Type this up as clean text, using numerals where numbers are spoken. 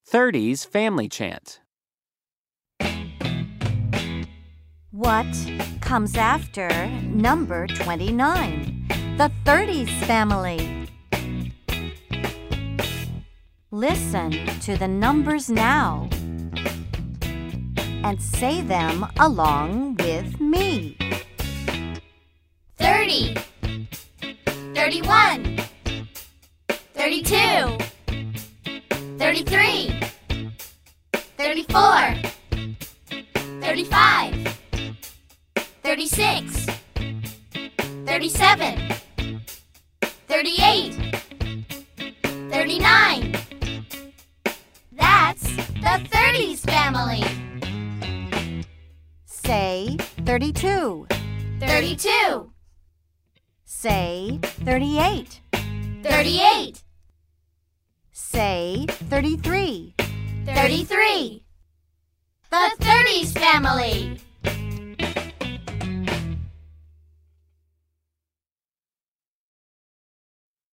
30s Family Chant. What comes after number 29? The 30s family. Listen to the numbers now and say them along with me. 30, 31, 32, 33, 34, 35, 36, 37, 38, 39. That's the 30s family. Say 32. 32, Say 38. 38, Say 33. 33. The 30s family.